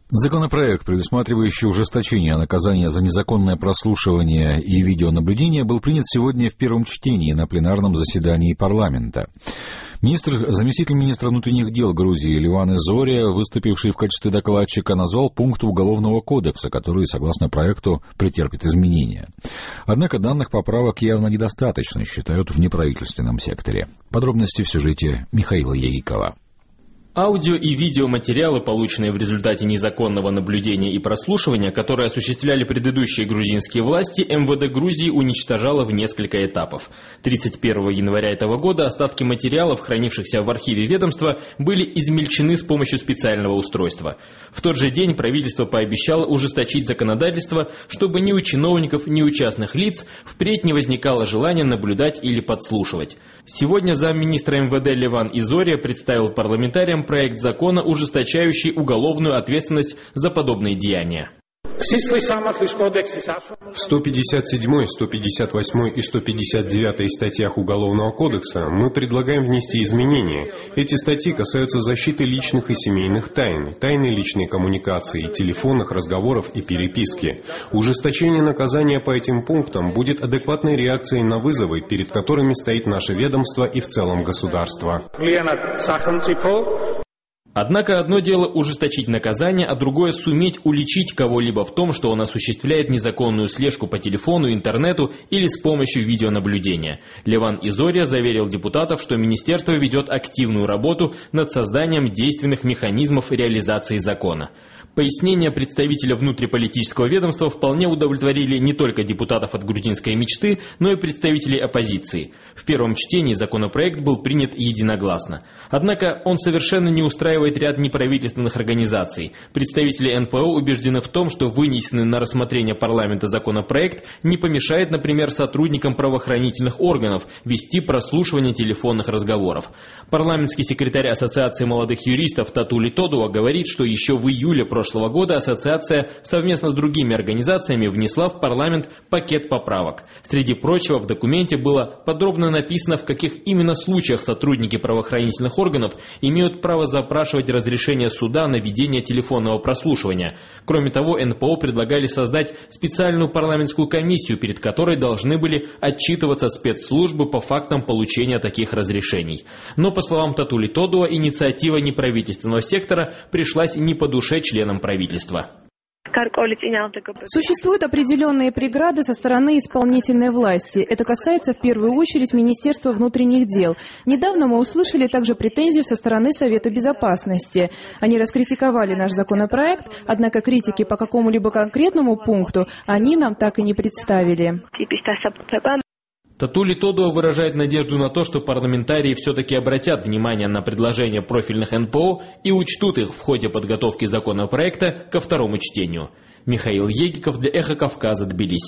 Законопроект, предусматривающий ужесточение наказания за незаконное прослушивание и видеонаблюдение, был принят сегодня в первом чтении на пленарном заседании парламента. Заместитель министра внутренних дел Грузии Леван Зория, выступивший в качестве докладчика, назвал пункты Уголовного кодекса, которые, согласно проекту, претерпят изменения. Однако данных поправок явно недостаточно, считают в неправительственном секторе. Подробности в сюжете Михаила Егикова. Аудио и видеоматериалы, полученные в результате незаконного наблюдения и прослушивания, которые осуществляли предыдущие грузинские власти, МВД Грузии уничтожало в несколько этапов. 31 января этого года остатки материалов, хранившихся в архиве ведомства, были измельчены с помощью специального устройства. В тот же день правительство пообещало ужесточить законодательство, чтобы ни у чиновников, ни у частных лиц впредь не возникало желания наблюдать или подслушивать. Сегодня замминистра МВД Леван Зория представил парламентариям проект закона, ужесточающий уголовную ответственность за подобные деяния. В 157, 158 и 159 статьях Уголовного кодекса мы предлагаем внести изменения. Эти статьи касаются защиты личных и семейных тайн, тайны личной коммуникации, телефонных разговоров и переписки. Ужесточение наказания по этим пунктам будет адекватной реакцией на вызовы, перед которыми стоит наше ведомство и в целом государство. Однако одно дело ужесточить наказание, а другое суметь уличить кого-либо в том, что он осуществляет незаконную слежку по телефону, интернету или с помощью видеонаблюдения. Леван Зория заверил депутатов, что министерство ведет активную работу над созданием действенных механизмов реализации закона. Пояснения представителя внутриполитического ведомства вполне удовлетворили не только депутатов от грузинской мечты, но и представителей оппозиции. В первом чтении законопроект был принят единогласно. Однако он совершенно не устраивает ряд неправительственных организаций. Представители НПО убеждены в том, что вынесенный на рассмотрение парламента законопроект не помешает, например, сотрудникам правоохранительных органов вести прослушивание телефонных разговоров. Парламентский секретарь Ассоциации молодых юристов Татули Тодуа говорит, что еще в июле прошлого года ассоциация совместно с другими организациями внесла в парламент пакет поправок. Среди прочего, в документе было подробно написано, в каких именно случаях сотрудники правоохранительных органов имеют право запрашивать разрешение суда на ведение телефонного прослушивания. Кроме того, НПО предлагали создать специальную парламентскую комиссию, перед которой должны были отчитываться спецслужбы по фактам получения таких разрешений. Но, по словам Татули Тодуа, инициатива неправительственного сектора пришлась не по душе членам правительства. Существуют определенные преграды со стороны исполнительной власти. Это касается в первую очередь Министерства внутренних дел. Недавно мы услышали также претензию со стороны Совета Безопасности. Они раскритиковали наш законопроект, однако критики по какому-либо конкретному пункту они нам так и не представили. Татули Тодуа выражает надежду на то, что парламентарии все-таки обратят внимание на предложения профильных НПО и учтут их в ходе подготовки законопроекта ко второму чтению. Михаил Егиков для Эхо Кавказа, Тбилиси.